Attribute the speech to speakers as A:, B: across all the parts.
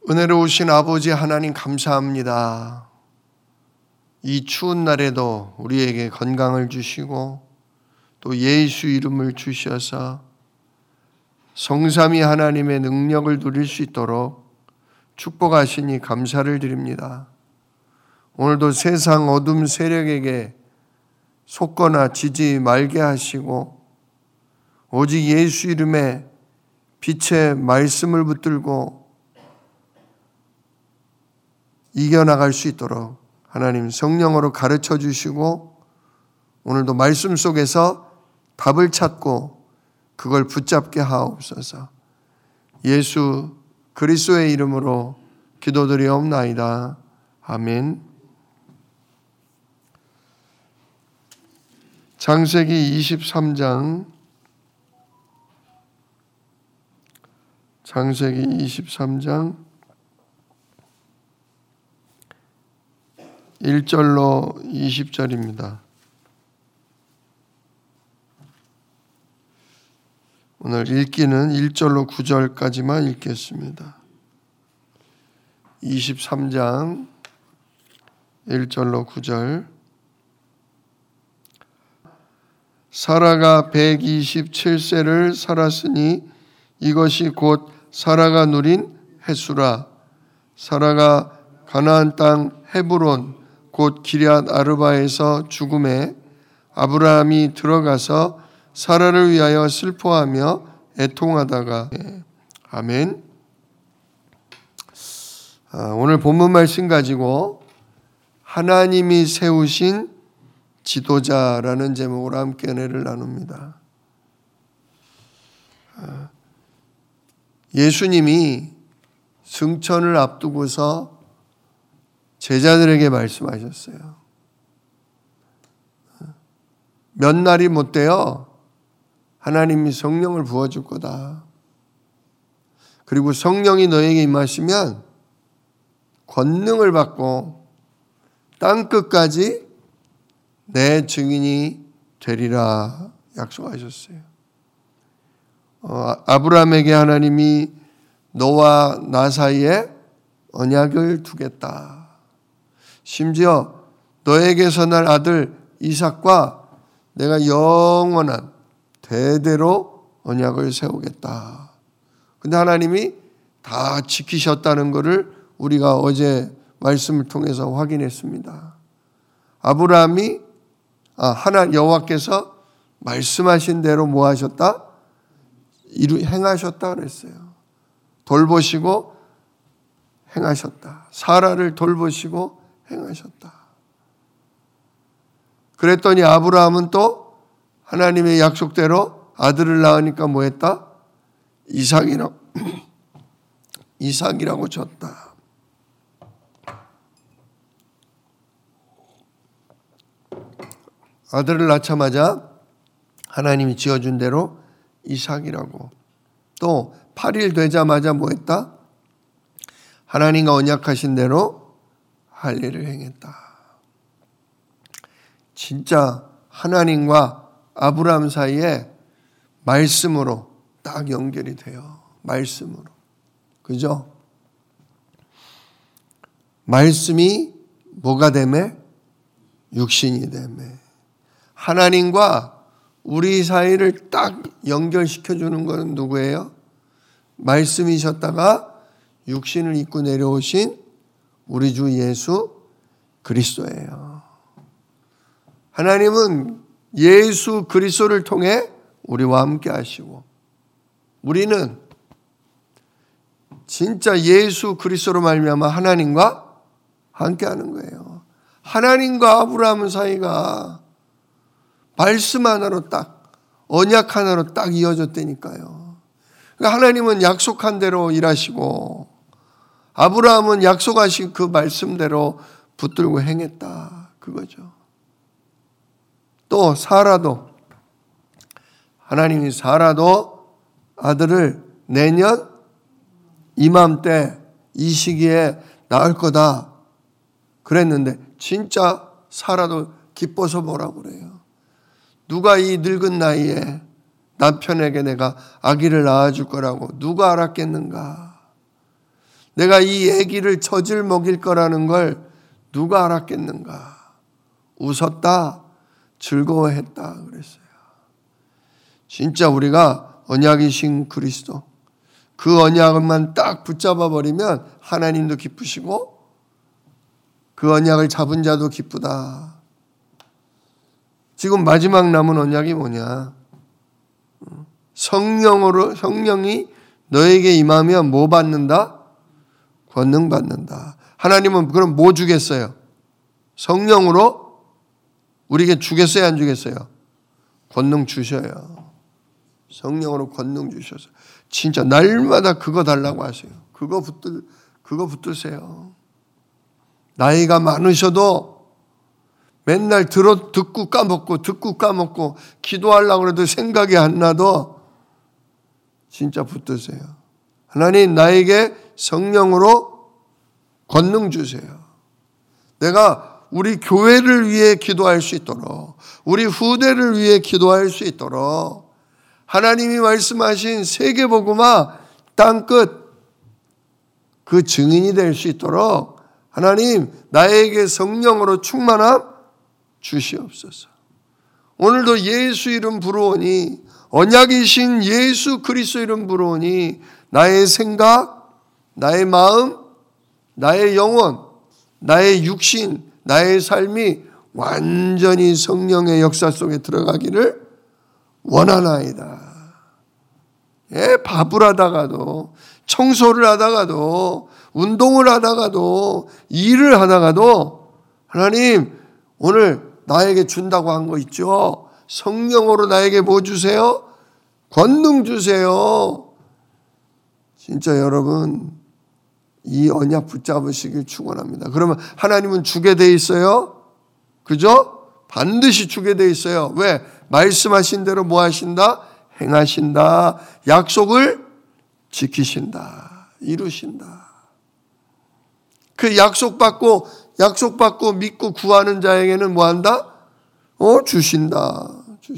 A: 은혜로우신 아버지 하나님 감사합니다. 이 추운 날에도 우리에게 건강을 주시고 또 예수 이름을 주셔서 성삼위 하나님의 능력을 누릴 수 있도록 축복하시니 감사를 드립니다. 오늘도 세상 어둠 세력에게 속거나 지지 말게 하시고 오직 예수 이름의 빛의 말씀을 붙들고 이겨나갈 수 있도록 하나님 성령으로 가르쳐 주시고 오늘도 말씀 속에서 답을 찾고 그걸 붙잡게 하옵소서. 예수 그리스도의 이름으로 기도드리옵나이다. 아멘. 창세기 23장 1절로 20절입니다. 오늘 읽기는 1절로 9절까지만 읽겠습니다. 23장 1절로 9절. 사라가 127세를 살았으니 이것이 곧 사라가 누린 햇수라. 사라가 가나안 땅 헤브론 곧 기럇 아르바에서 죽음에 아브라함이 들어가서 사라를 위하여 슬퍼하며 애통하다가 아멘. 오늘 본문 말씀 가지고 하나님이 세우신 지도자라는 제목으로 함께 은혜를 나눕니다. 예수님이 승천을 앞두고서 제자들에게 말씀하셨어요. 몇 날이 못 되어 하나님이 성령을 부어줄 거다. 그리고 성령이 너에게 임하시면 권능을 받고 땅끝까지 내 증인이 되리라 약속하셨어요. 아브라함에게 하나님이 너와 나 사이에 언약을 두겠다. 심지어 너에게서 날 아들 이삭과 내가 영원한 대대로 언약을 세우겠다. 근데 하나님이 다 지키셨다는 것을 우리가 어제 말씀을 통해서 확인했습니다. 아브라함이 여호와께서 말씀하신 대로 뭐 하셨다? 행하셨다 그랬어요. 돌보시고 행하셨다. 사라를 돌보시고 행하셨다. 그랬더니 아브라함은 또 하나님의 약속대로 아들을 낳으니까 뭐 했다? 이삭이라고 줬다. 아들을 낳자마자 하나님이 지어준 대로 이삭이라고. 또 8일 되자마자 뭐 했다? 하나님과 언약하신 대로 할례를 행했다. 진짜 하나님과 아브라함 사이에 말씀으로 딱 연결이 돼요. 말씀으로. 그죠? 말씀이 뭐가 되매? 육신이 되매. 하나님과 우리 사이를 딱 연결시켜주는 것은 누구예요? 말씀이셨다가 육신을 입고 내려오신 우리 주 예수 그리스도예요. 하나님은 예수 그리스도를 통해 우리와 함께 하시고 우리는 진짜 예수 그리스도로 말미암아 하나님과 함께 하는 거예요. 하나님과 아브라함 사이가 말씀 하나로 딱 언약 하나로 딱 이어졌다니까요. 그러니까 하나님은 약속한 대로 일하시고 아브라함은 약속하신 그 말씀대로 붙들고 행했다. 그거죠. 또 사라도 하나님이 사라도 아들을 내년 이맘때 이 시기에 낳을 거다 그랬는데 진짜 사라도 기뻐서 뭐라고 그래요. 누가 이 늙은 나이에 남편에게 내가 아기를 낳아줄 거라고 누가 알았겠는가. 내가 이 아기를 젖을 먹일 거라는 걸 누가 알았겠는가. 웃었다, 즐거워했다 그랬어요. 진짜 우리가 언약이신 그리스도, 그 언약만 딱 붙잡아 버리면 하나님도 기쁘시고 그 언약을 잡은 자도 기쁘다. 지금 마지막 남은 언약이 뭐냐? 성령이 너에게 임하면 뭐 받는다? 권능 받는다. 하나님은 그럼 뭐 주겠어요? 성령으로 우리에게 주겠어요, 안 주겠어요? 권능 주셔요. 성령으로 권능 주셔서 진짜 날마다 그거 달라고 하세요. 그거 붙드세요. 나이가 많으셔도 맨날 듣고 까먹고 기도하려고 해도 생각이 안 나도 진짜 붙드세요. 하나님 나에게 성령으로 권능 주세요. 내가 우리 교회를 위해 기도할 수 있도록, 우리 후대를 위해 기도할 수 있도록 하나님이 말씀하신 세계복음화 땅끝 그 증인이 될 수 있도록 하나님 나에게 성령으로 충만함 주시옵소서. 오늘도 예수 이름 부르오니, 언약이신 예수 그리스도 이름 부르오니 나의 생각, 나의 마음, 나의 영혼, 나의 육신, 나의 삶이 완전히 성령의 역사 속에 들어가기를 원하나이다. 밥을 하다가도, 청소를 하다가도, 운동을 하다가도, 일을 하다가도 하나님 오늘 나에게 준다고 한 거 있죠? 성령으로 나에게 뭐 주세요? 권능 주세요. 진짜 여러분 이 언약 붙잡으시길 축원합니다. 그러면 하나님은 주게 돼 있어요. 그죠? 반드시 주게 돼 있어요. 왜? 말씀하신 대로 뭐 하신다? 행하신다. 약속을 지키신다. 이루신다. 그 약속받고 믿고 구하는 자에게는 뭐 한다? 주신다.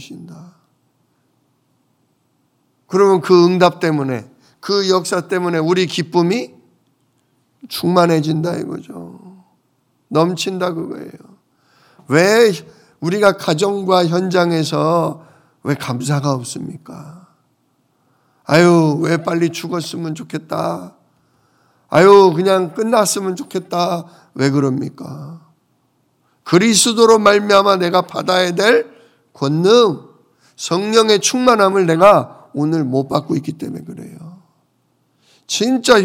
A: 그러면 그 응답 때문에, 그 역사 때문에 우리 기쁨이 충만해진다 이거죠. 넘친다 그거예요. 왜 우리가 가정과 현장에서 왜 감사가 없습니까? 아유, 왜 빨리 죽었으면 좋겠다. 아유, 그냥 끝났으면 좋겠다. 왜 그럽니까? 그리스도로 말미암아 내가 받아야 될 권능, 성령의 충만함을 내가 오늘 못 받고 있기 때문에 그래요. 진짜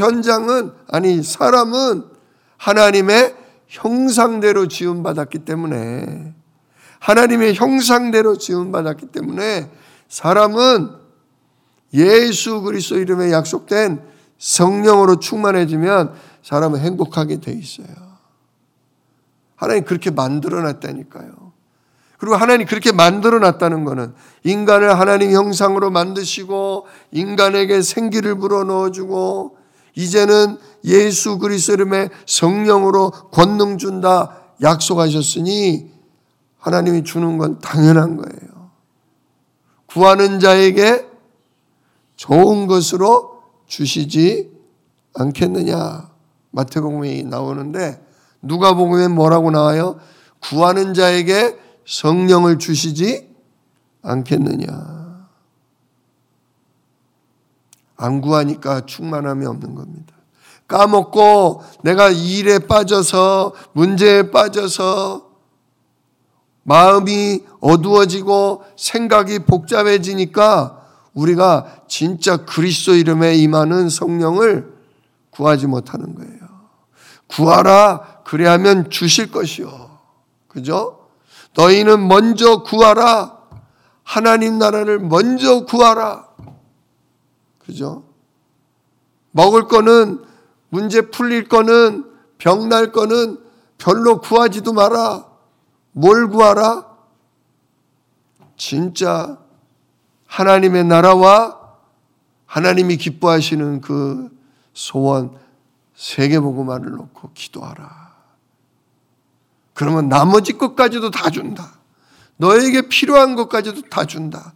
A: 사람은 하나님의 형상대로 지음받았기 때문에, 하나님의 형상대로 지음받았기 때문에 사람은 예수 그리스도 이름에 약속된 성령으로 충만해지면 사람은 행복하게 돼 있어요. 하나님 그렇게 만들어놨다니까요. 그리고 하나님 그렇게 만들어놨다는 것은 인간을 하나님 형상으로 만드시고 인간에게 생기를 불어넣어주고 이제는 예수 그리스도 이름에 성령으로 권능 준다 약속하셨으니 하나님이 주는 건 당연한 거예요. 구하는 자에게 좋은 것으로 주시지 않겠느냐. 마태복음에 나오는데 누가복음에 뭐라고 나와요? 구하는 자에게 성령을 주시지 않겠느냐. 안 구하니까 충만함이 없는 겁니다. 까먹고 내가 일에 빠져서 문제에 빠져서 마음이 어두워지고 생각이 복잡해지니까 우리가 진짜 그리스도 이름에 임하는 성령을 구하지 못하는 거예요. 구하라 그리하면 주실 것이요. 그죠? 너희는 먼저 구하라. 하나님 나라를 먼저 구하라. 그죠? 먹을 거는 문제 풀릴 거는 병 날 거는 별로 구하지도 마라. 뭘 구하라? 진짜 하나님의 나라와 하나님이 기뻐하시는 그 소원 세계복음화를 놓고 기도하라. 그러면 나머지 것까지도 다 준다. 너에게 필요한 것까지도 다 준다.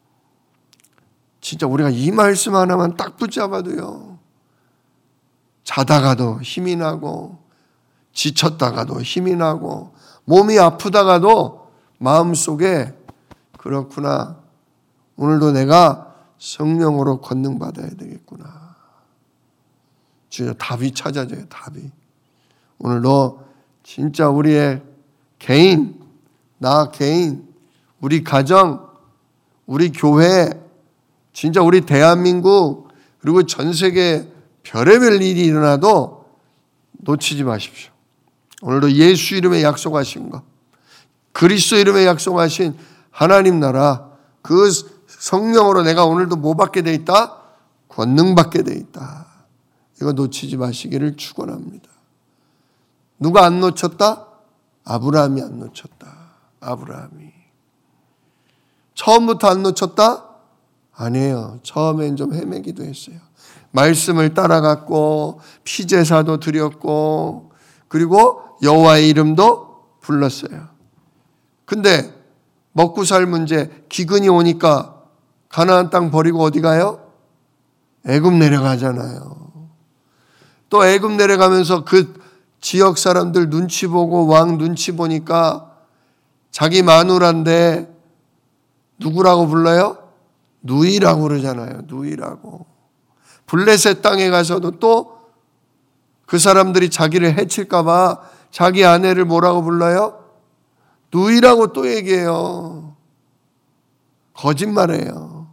A: 진짜 우리가 이 말씀 하나만 딱 붙잡아도요. 자다가도 힘이 나고 지쳤다가도 힘이 나고 몸이 아프다가도 마음속에 그렇구나. 오늘도 내가 성령으로 권능받아야 되겠구나. 진짜 답이 찾아져요. 답이. 오늘도 진짜 우리의 개인, 나 개인, 우리 가정, 우리 교회, 진짜 우리 대한민국 그리고 전 세계 별의별 일이 일어나도 놓치지 마십시오. 오늘도 예수 이름에 약속하신 것, 그리스도 이름에 약속하신 하나님 나라, 그 성령으로 내가 오늘도 뭐 받게 돼 있다? 권능 받게 돼 있다. 이거 놓치지 마시기를 축원합니다. 누가 안 놓쳤다? 아브라함이 안 놓쳤다. 아브라함이. 처음부터 안 놓쳤다? 아니에요. 처음엔 좀 헤매기도 했어요. 말씀을 따라갔고 피제사도 드렸고 그리고 여호와의 이름도 불렀어요. 근데 먹고 살 문제, 기근이 오니까 가나안 땅 버리고 어디 가요? 애굽 내려가잖아요. 또 애굽 내려가면서 그 지역 사람들 눈치 보고 왕 눈치 보니까 자기 마누라인데 누구라고 불러요? 누이라고 그러잖아요. 누이라고. 블레셋 땅에 가서도 또 그 사람들이 자기를 해칠까 봐 자기 아내를 뭐라고 불러요? 누이라고 또 얘기해요. 거짓말이에요.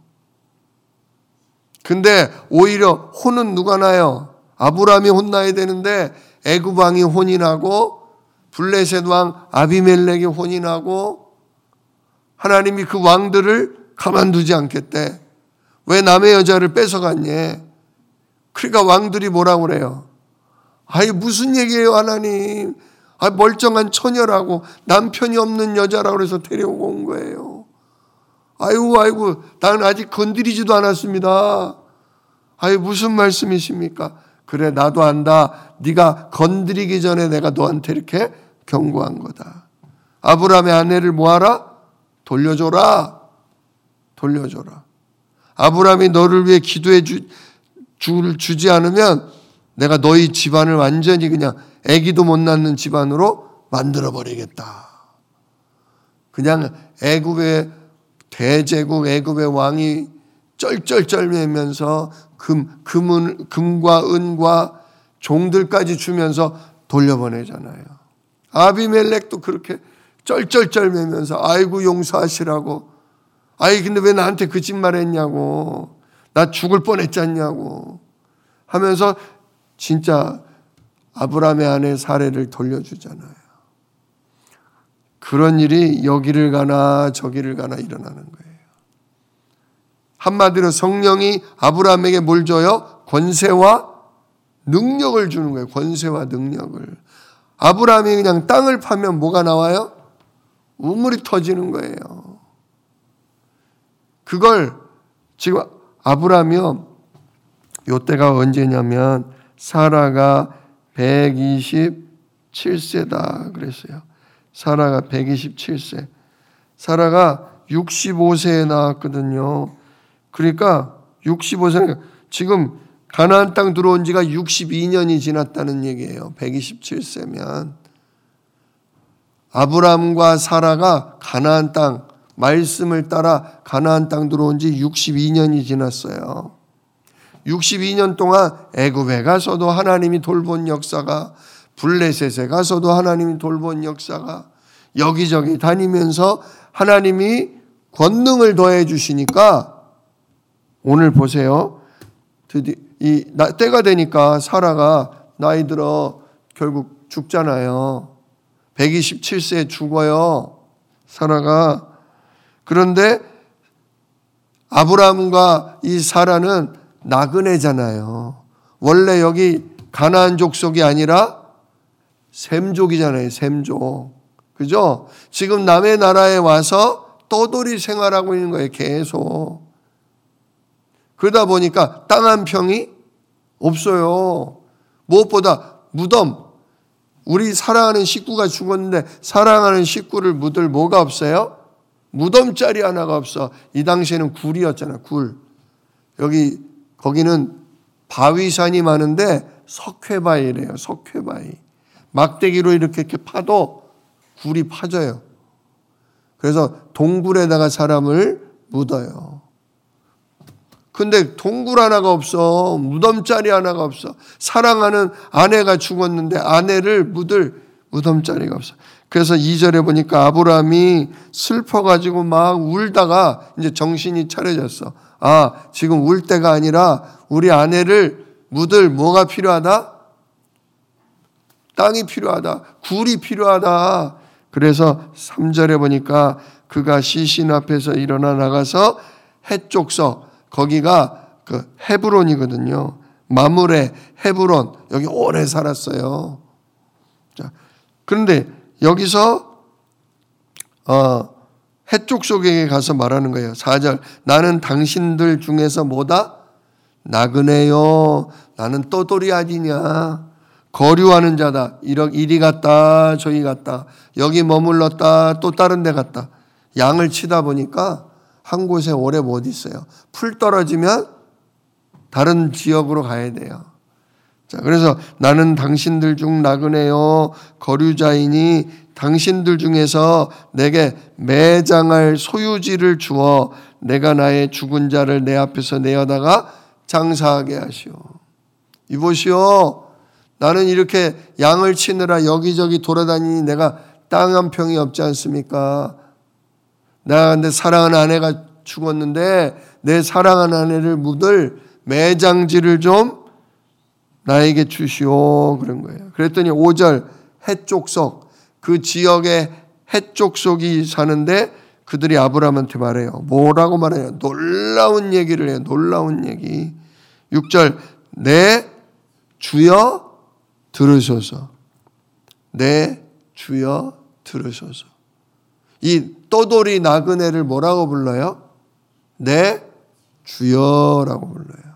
A: 근데 오히려 혼은 누가 나요? 아브라함이 혼나야 되는데 애굽 왕이 혼이 나고 블레셋 왕 아비멜렉이 혼이 나고 하나님이 그 왕들을 가만두지 않겠대. 왜 남의 여자를 뺏어갔냐? 그러니까 왕들이 뭐라고 그래요? 아이 무슨 얘기예요 하나님. 멀쩡한 처녀라고 남편이 없는 여자라고 그래서 데려오고 온 거예요. 아이고 나는 아직 건드리지도 않았습니다. 무슨 말씀이십니까? 그래 나도 안다. 네가 건드리기 전에 내가 너한테 이렇게 경고한 거다. 아브라함의 아내를 뭐하라? 돌려줘라. 아브라함이 너를 위해 기도해 주지 않으면 내가 너희 집안을 완전히 그냥 애기도 못 낳는 집안으로 만들어버리겠다. 그냥 애굽의 대제국 애굽의 왕이 쩔쩔쩔매면서 금과 은과 종들까지 주면서 돌려보내잖아요. 아비멜렉도 그렇게 쩔쩔쩔매면서 아이고 용서하시라고. 근데 왜 나한테 그 짓 말했냐고. 나 죽을 뻔했잖냐고 하면서 진짜 아브라함의 아내 사례를 돌려주잖아요. 그런 일이 여기를 가나 저기를 가나 일어나는 거예요. 한마디로 성령이 아브라함에게 뭘 줘요? 권세와 능력을 주는 거예요. 권세와 능력을. 아브라함이 그냥 땅을 파면 뭐가 나와요? 우물이 터지는 거예요. 그걸 지금 아브라함이요. 요때가 언제냐면 사라가 127세다 그랬어요. 사라가 127세. 사라가 65세에 낳았거든요. 그러니까 65세, 지금 가나안 땅 들어온 지가 62년이 지났다는 얘기예요. 127세면. 아브라함과 사라가 가나안 땅, 말씀을 따라 가나안 땅 들어온 지 62년이 지났어요. 62년 동안 애굽에 가서도 하나님이 돌본 역사가, 블레셋에 가서도 하나님이 돌본 역사가, 여기저기 다니면서 하나님이 권능을 더해 주시니까 오늘 보세요. 드디어 때가 되니까 사라가 나이 들어 결국 죽잖아요. 127세에 죽어요. 사라가. 그런데 아브라함과 이 사라는 나그네잖아요. 원래 여기 가나안 족속이 아니라 셈족이잖아요. 셈족. 그죠? 지금 남의 나라에 와서 떠돌이 생활하고 있는 거예요. 계속. 그러다 보니까 땅 한 평이 없어요. 무엇보다 무덤. 우리 사랑하는 식구가 죽었는데 사랑하는 식구를 묻을 뭐가 없어요? 무덤자리 하나가 없어. 이 당시에는 굴이었잖아. 굴. 거기는 바위산이 많은데 석회바위래요. 석회바위. 막대기로 이렇게 파도 굴이 파져요. 그래서 동굴에다가 사람을 묻어요. 근데 동굴 하나가 없어. 무덤자리 하나가 없어. 사랑하는 아내가 죽었는데 아내를 묻을 무덤자리가 없어. 그래서 2절에 보니까 아브라함이 슬퍼가지고 막 울다가 이제 정신이 차려졌어. 아, 지금 울 때가 아니라 우리 아내를 묻을 뭐가 필요하다? 땅이 필요하다. 굴이 필요하다. 그래서 3절에 보니까 그가 시신 앞에서 일어나 나가서 해쪽서, 거기가 그 헤브론이거든요. 마므레 헤브론, 여기 오래 살았어요. 자, 그런데 여기서 해쪽속에게 가서 말하는 거예요. 4절, 나는 당신들 중에서 뭐다? 나그네요. 나는 떠돌이 아니냐. 거류하는 자다. 이리 갔다 저기 갔다. 여기 머물렀다 또 다른 데 갔다. 양을 치다 보니까 한 곳에 오래 못 있어요. 풀 떨어지면 다른 지역으로 가야 돼요. 자, 그래서 나는 당신들 중 나그네요. 거류자이니 당신들 중에서 내게 매장할 소유지를 주어 내가 나의 죽은 자를 내 앞에서 내어다가 장사하게 하시오. 이보시오. 나는 이렇게 양을 치느라 여기저기 돌아다니니 내가 땅 한 평이 없지 않습니까? 내가 근데 사랑하는 아내가 죽었는데 내 사랑하는 아내를 묻을 매장지를 좀 나에게 주시오. 그런 거예요. 그랬더니 5절 해쪽속, 그 지역에 해쪽속이 사는데 그들이 아브라함한테 말해요. 뭐라고 말해요? 놀라운 얘기를 해요. 놀라운 얘기. 6절 내 주여 들으소서. 내 주여 들으소서. 이 떠돌이 나그네를 뭐라고 불러요? 내 주여라고 불러요.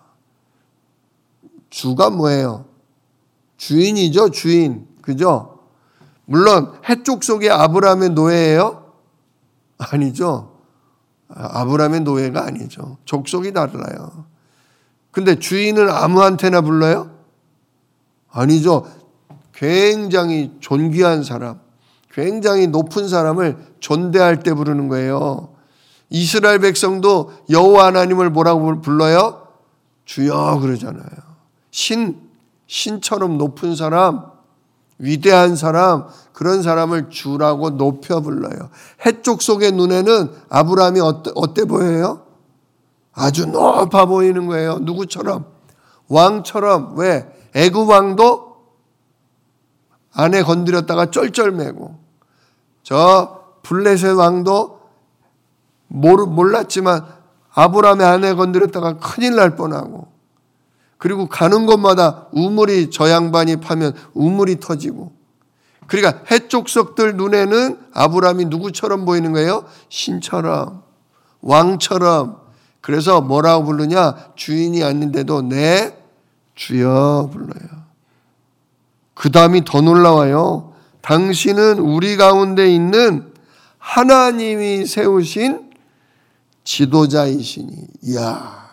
A: 주가 뭐예요? 주인이죠, 주인. 그죠? 물론 해쪽 속에 아브라함의 노예예요? 아니죠. 아브라함의 노예가 아니죠. 족속이 달라요. 근데 주인을 아무한테나 불러요? 아니죠. 굉장히 존귀한 사람, 굉장히 높은 사람을 존대할 때 부르는 거예요. 이스라엘 백성도 여호와 하나님을 뭐라고 불러요? 주여 그러잖아요. 신처럼 높은 사람, 위대한 사람, 그런 사람을 주라고 높여 불러요. 해쪽 속의 눈에는 아브라함이 어때 보여요? 아주 높아 보이는 거예요. 누구처럼? 왕처럼. 왜? 애굽 왕도 아내 건드렸다가 쩔쩔매고, 저 블레셋 왕도 몰랐지만 아브라함의 아내 건드렸다가 큰일 날 뻔하고, 그리고 가는 곳마다 우물이, 저 양반이 파면 우물이 터지고, 그러니까 해족속들 눈에는 아브라함이 누구처럼 보이는 거예요? 신처럼, 왕처럼. 그래서 뭐라고 부르냐? 주인이 아닌데도 내 주여 불러요. 그 다음이 더 놀라워요. 당신은 우리 가운데 있는 하나님이 세우신 지도자이시니. 이야,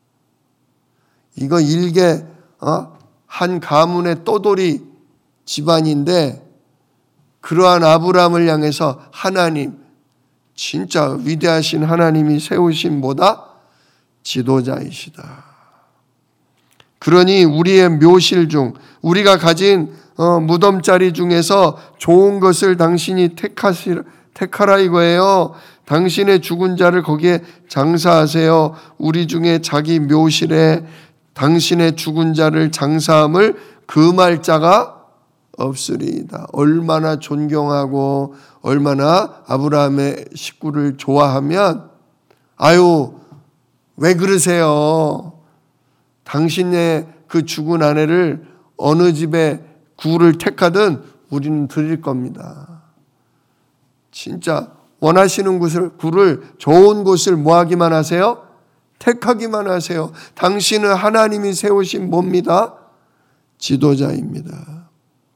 A: 이거 일개 한 가문의 떠돌이 집안인데 그러한 아브라함을 향해서 하나님, 진짜 위대하신 하나님이 세우신 뭐다? 지도자이시다. 그러니 우리의 묘실 중, 우리가 가진 무덤자리 중에서 좋은 것을 당신이 택하라 이거예요. 당신의 죽은 자를 거기에 장사하세요. 우리 중에 자기 묘실에 당신의 죽은 자를 장사함을 금할 자가 없으리이다. 얼마나 존경하고 얼마나 아브라함의 식구를 좋아하면, 아유 왜 그러세요? 당신의 그 죽은 아내를 어느 집에 굴을 택하든 우리는 드릴 겁니다. 진짜 원하시는 굴을 좋은 곳을 뭐 하기만 하세요? 택하기만 하세요. 당신은 하나님이 세우신 뭡니다? 지도자입니다.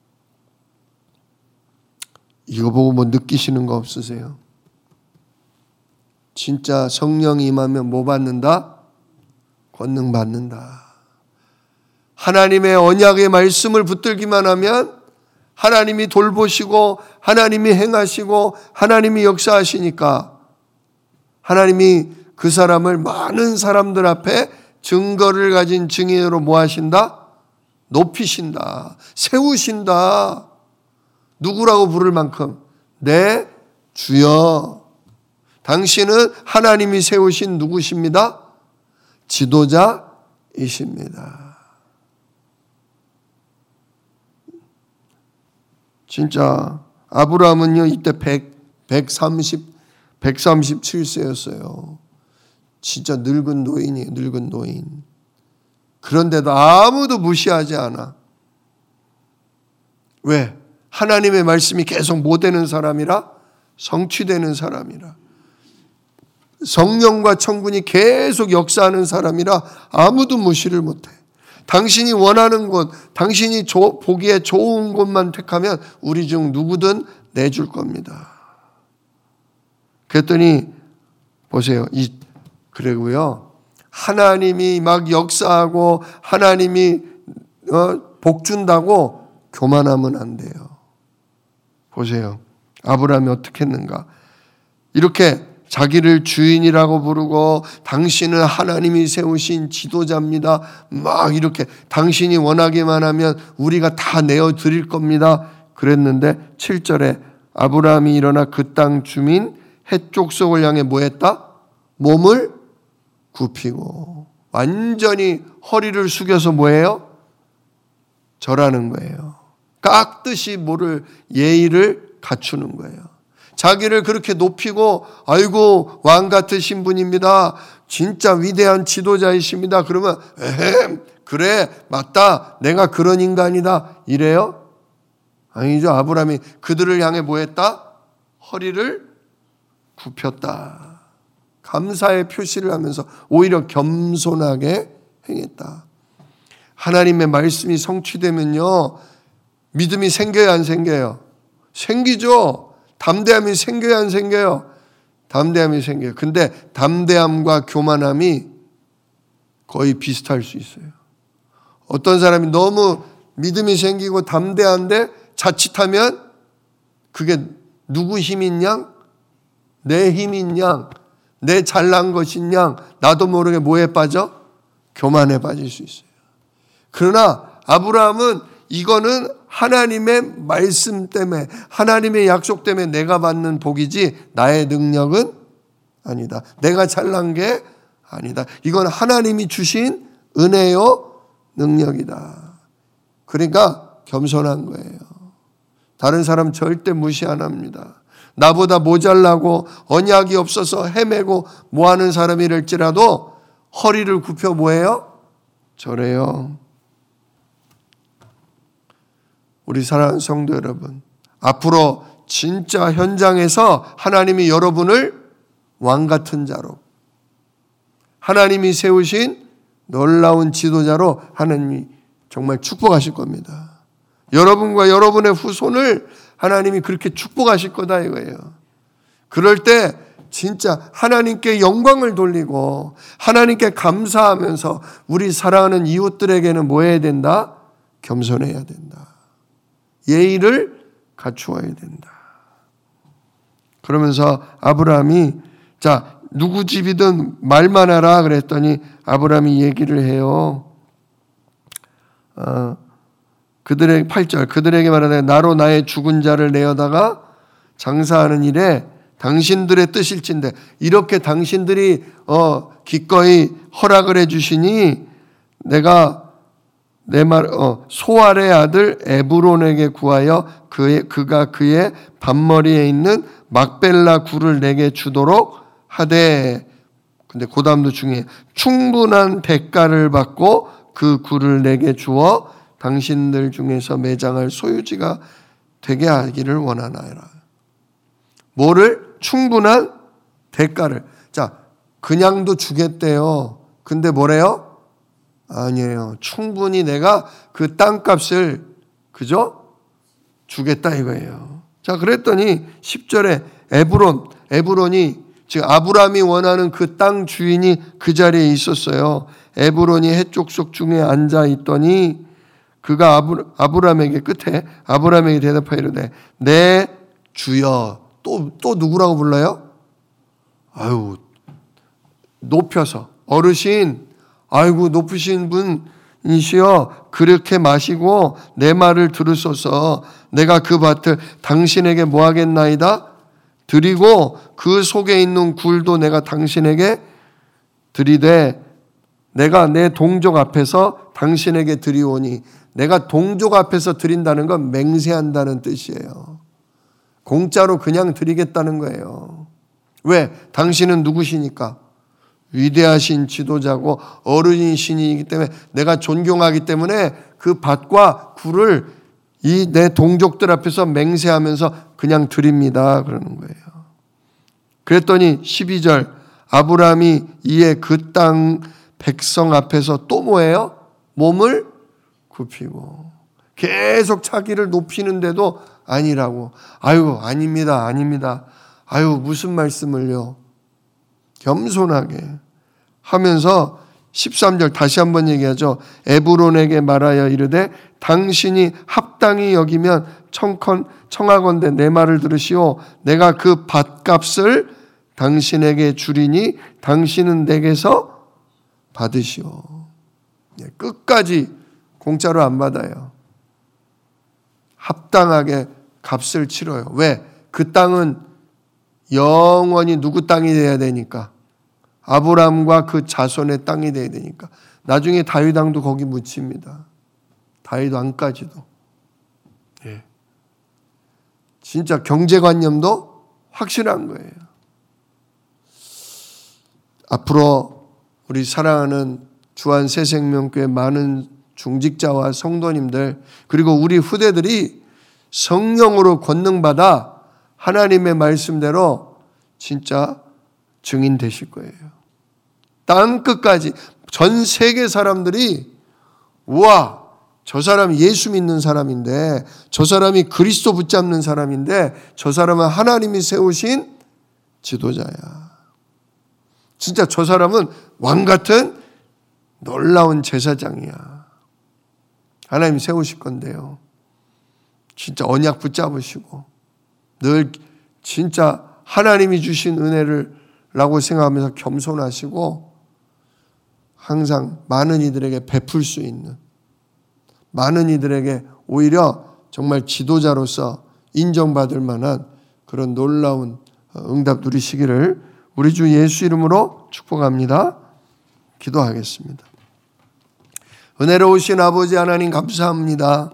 A: 이거 보고 뭐 느끼시는 거 없으세요? 진짜 성령이 임하면 뭐 받는다? 권능 받는다. 하나님의 언약의 말씀을 붙들기만 하면 하나님이 돌보시고 하나님이 행하시고 하나님이 역사하시니까 하나님이 그 사람을 많은 사람들 앞에 증거를 가진 증인으로 뭐 하신다? 높이신다. 세우신다. 누구라고 부를 만큼 내 주여. 당신은 하나님이 세우신 누구십니다? 지도자이십니다. 진짜 아브라함은요 이때 137세였어요. 진짜 늙은 노인이에요. 늙은 노인. 그런데도 아무도 무시하지 않아. 왜? 하나님의 말씀이 계속 못 되는 사람이라? 성취되는 사람이라. 성령과 천군이 계속 역사하는 사람이라 아무도 무시를 못해. 당신이 원하는 곳, 당신이 보기에 좋은 곳만 택하면 우리 중 누구든 내줄 겁니다. 그랬더니 보세요. 그리고요. 하나님이 막 역사하고 하나님이 복 준다고 교만하면 안 돼요. 보세요. 아브라함이 어떻게 했는가. 이렇게 자기를 주인이라고 부르고 당신은 하나님이 세우신 지도자입니다. 막 이렇게 당신이 원하기만 하면 우리가 다 내어드릴 겁니다. 그랬는데 7절에 아브라함이 일어나 그 땅 주민 해쪽 속을 향해 뭐 했다? 몸을 굽히고 완전히 허리를 숙여서 뭐예요? 절하는 거예요. 깍듯이 모를 예의를 갖추는 거예요. 자기를 그렇게 높이고 아이고 왕 같으신 분입니다. 진짜 위대한 지도자이십니다. 그러면 에헴 그래 맞다 내가 그런 인간이다 이래요? 아니죠. 아브라함이 그들을 향해 뭐 했다? 허리를 굽혔다. 감사의 표시를 하면서 오히려 겸손하게 행했다. 하나님의 말씀이 성취되면요 믿음이 생겨야 안 생겨요? 생기죠. 담대함이 생겨야 안 생겨요? 담대함이 생겨요. 근데 담대함과 교만함이 거의 비슷할 수 있어요. 어떤 사람이 너무 믿음이 생기고 담대한데 자칫하면 그게 누구 힘인 양? 내 힘인 양, 내 잘난 것인 양, 나도 모르게 뭐에 빠져? 교만에 빠질 수 있어요. 그러나 아브라함은 이거는 하나님의 말씀 때문에 하나님의 약속 때문에 내가 받는 복이지 나의 능력은 아니다. 내가 잘난 게 아니다. 이건 하나님이 주신 은혜요 능력이다. 그러니까 겸손한 거예요. 다른 사람 절대 무시 안 합니다. 나보다 모자라고 언약이 없어서 헤매고 뭐하는 사람이랄지라도 허리를 굽혀 뭐해요? 절해요. 우리 사랑하는 성도 여러분, 앞으로 진짜 현장에서 하나님이 여러분을 왕 같은 자로 하나님이 세우신 놀라운 지도자로 하나님이 정말 축복하실 겁니다. 여러분과 여러분의 후손을 하나님이 그렇게 축복하실 거다 이거예요. 그럴 때 진짜 하나님께 영광을 돌리고 하나님께 감사하면서 우리 사랑하는 이웃들에게는 뭐 해야 된다? 겸손해야 된다. 예의를 갖추어야 된다. 그러면서 아브라함이 자 누구 집이든 말만 하라 그랬더니 아브라함이 얘기를 해요. 그들의 8절 그들에게 말하되 나로 나의 죽은 자를 내어다가 장사하는 일에 당신들의 뜻일진데 이렇게 당신들이 기꺼이 허락을 해주시니 내가 내 말 소알의 아들 에브론에게 구하여 그가 그의 반머리에 있는 막벨라 굴을 내게 주도록 하되 근데 그 다음도 중요해 충분한 대가를 받고 그 굴을 내게 주어 당신들 중에서 매장할 소유지가 되게 하기를 원하나이다. 뭐를? 충분한 대가를. 자, 그냥도 주겠대요. 근데 뭐래요? 아니에요. 충분히 내가 그 땅값을 그죠? 주겠다 이거예요. 자, 그랬더니 10절에 에브론이 즉 아브라함이 원하는 그 땅 주인이 그 자리에 있었어요. 에브론이 해쪽 속 중에 앉아 있더니 그가 아브라함에게 끝에 아브라함에게 대답하여 이르되 내 주여. 또 누구라고 불러요? 아유, 높여서 어르신, 아이고 높으신 분이시여, 그렇게 마시고 내 말을 들으소서. 내가 그 밭을 당신에게 뭐 하겠나이다? 드리고 그 속에 있는 굴도 내가 당신에게 드리되 내가 내 동족 앞에서 당신에게 드리오니. 내가 동족 앞에서 드린다는 건 맹세한다는 뜻이에요. 공짜로 그냥 드리겠다는 거예요. 왜? 당신은 누구시니까? 위대하신 지도자고 어른이시기 때문에 내가 존경하기 때문에 그 밭과 굴을 이 내 동족들 앞에서 맹세하면서 그냥 드립니다. 그러는 거예요. 그랬더니 12절 아브라함이 이에 그 땅 백성 앞에서 또 뭐예요? 몸을 굽히고 계속 자기를 높이는데도 아니라고. 아유, 아닙니다. 아닙니다. 아유, 무슨 말씀을요. 겸손하게 하면서 13절 다시 한번 얘기하죠. 에브론에게 말하여 이르되 당신이 합당히 여기면 청하건대 내 말을 들으시오. 내가 그 밭값을 당신에게 주리니 당신은 내게서 받으시오. 끝까지 공짜로 안 받아요. 합당하게 값을 치러요. 왜? 그 땅은 영원히 누구 땅이 돼야 되니까. 아브라함과 그 자손의 땅이 돼야 되니까. 나중에 다윗 왕도 거기 묻힙니다. 다윗 왕까지도. 예. 진짜 경제관념도 확실한 거예요. 앞으로 우리 사랑하는 주한 새생명교회 많은 중직자와 성도님들 그리고 우리 후대들이 성령으로 권능받아 하나님의 말씀대로 진짜 증인 되실 거예요. 땅 끝까지 전 세계 사람들이 우와, 저 사람이 예수 믿는 사람인데, 저 사람이 그리스도 붙잡는 사람인데, 저 사람은 하나님이 세우신 지도자야. 진짜 저 사람은 왕 같은 놀라운 제사장이야. 하나님 세우실 건데요. 진짜 언약 붙잡으시고 늘 진짜 하나님이 주신 은혜를 라고 생각하면서 겸손하시고 항상 많은 이들에게 베풀 수 있는, 많은 이들에게 오히려 정말 지도자로서 인정받을 만한 그런 놀라운 응답 누리시기를 우리 주 예수 이름으로 축복합니다. 기도하겠습니다. 은혜로우신 아버지 하나님 감사합니다.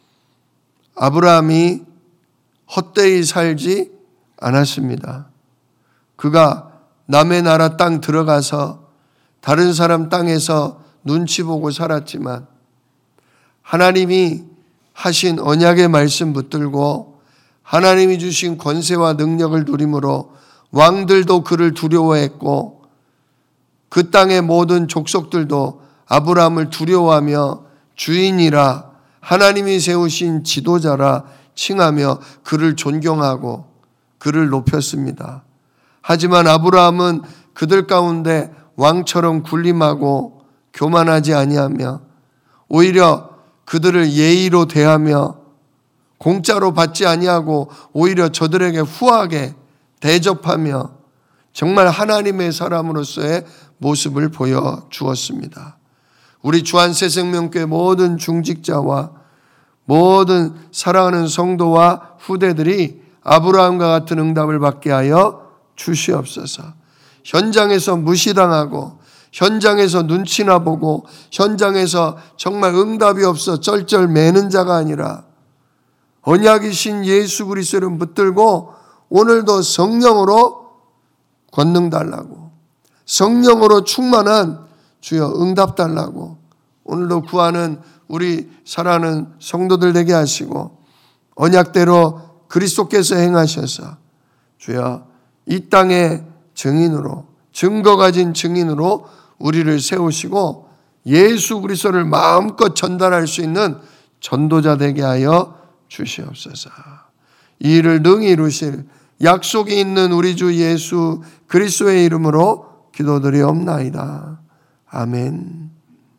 A: 아브라함이 헛되이 살지 않았습니다. 그가 남의 나라 땅 들어가서 다른 사람 땅에서 눈치 보고 살았지만 하나님이 하신 언약의 말씀 붙들고 하나님이 주신 권세와 능력을 누림으로 왕들도 그를 두려워했고 그 땅의 모든 족속들도 아브라함을 두려워하며 주인이라 하나님이 세우신 지도자라 칭하며 그를 존경하고 그를 높였습니다. 하지만 아브라함은 그들 가운데 왕처럼 군림하고 교만하지 아니하며 오히려 그들을 예의로 대하며 공짜로 받지 아니하고 오히려 저들에게 후하게 대접하며 정말 하나님의 사람으로서의 모습을 보여주었습니다. 우리 주한새생명교회 모든 중직자와 모든 사랑하는 성도와 후대들이 아브라함과 같은 응답을 받게 하여 주시옵소서. 현장에서 무시당하고 현장에서 눈치나 보고 현장에서 정말 응답이 없어 쩔쩔 매는 자가 아니라 언약이신 예수 그리스도를 붙들고 오늘도 성령으로 권능 달라고, 성령으로 충만한 주여 응답 달라고 오늘도 구하는 우리 사랑하는 성도들 되게 하시고 언약대로 그리스도께서 행하셔서 주여 이 땅의 증인으로, 증거 가진 증인으로 우리를 세우시고 예수 그리스도를 마음껏 전달할 수 있는 전도자 되게 하여 주시옵소서. 이 일을 능히 이루실 약속이 있는 우리 주 예수 그리스도의 이름으로 기도드리옵나이다. 아멘.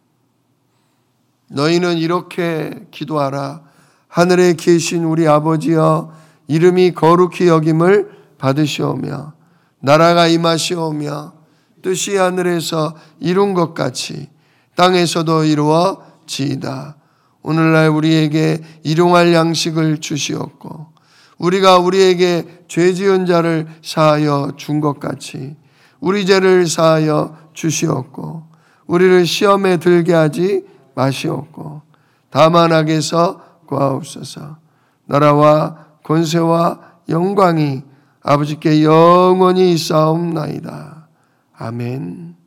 A: 너희는 이렇게 기도하라. 하늘에 계신 우리 아버지여, 이름이 거룩히 여김을 받으시오며 나라가 임하시오며 뜻이 하늘에서 이룬 것 같이 땅에서도 이루어지이다. 오늘날 우리에게 일용할 양식을 주시옵고 우리가 우리에게 죄 지은 자를 사하여 준 것 같이 우리 죄를 사하여 주시옵고 우리를 시험에 들게 하지 마시옵고 다만 악에서 구하옵소서. 나라와 권세와 영광이 아버지께 영원히 있사옵나이다. 아멘.